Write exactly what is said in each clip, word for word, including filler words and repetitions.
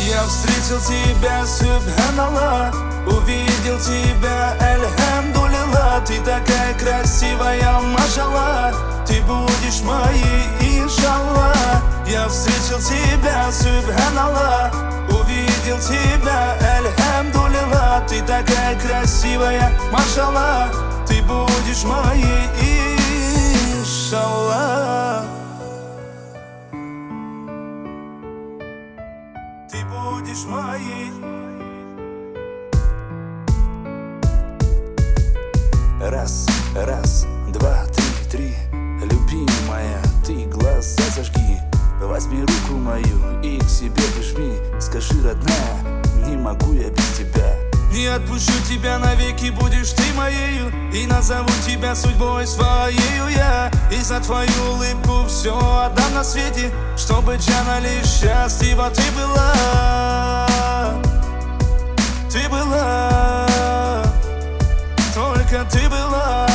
Я встретил тебя, субханаллах, увидел тебя, альхамдулилла. Ты такая красивая, машаллах, ты будешь моей, иншаллах. Я встретил тебя, субханаллах, увидел тебя, альхамдулилла. Ты такая красивая, машаллах, ты будешь моей, иншаллах. Ты будешь моей. Раз, раз, два, три, три. Любимая, ты глаза зажги, возьми руку мою и к себе прижми. Скажи, родная, не могу я без тебя. Не отпущу тебя навеки, будешь ты моею, и назову тебя судьбой своею я. И за твою улыбку все отдам на свете, чтобы Джана лишь счастлива ты была. Ты была, только ты была.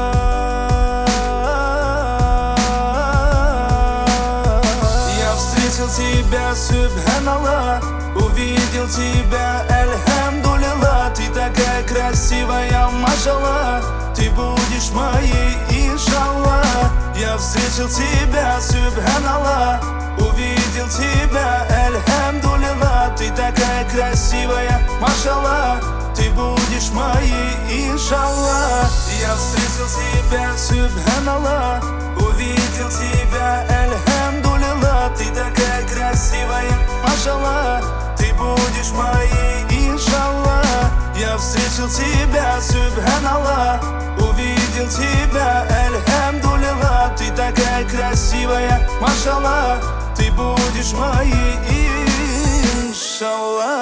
Я встретил тебя, субханаллах, увидел тебя, альхамдулилла. Ты такая красивая, машаллах, ты будешь моей, иншаллах. Я встретил тебя, субханаллах, увидел тебя, альхамдулилла. Ты такая красивая, машаллах, ты будешь моей, иншаллах. Я встретил тебя, субханаллах, увидел тебя, альхамдулилла. Ты такая красивая, машаллах, ты будешь моей, иншаллах. Я встретил тебя, субханаллах, увидел тебя, альхамдулилла. Ты такая красивая, машаллах, ты будешь моей, иншаллах.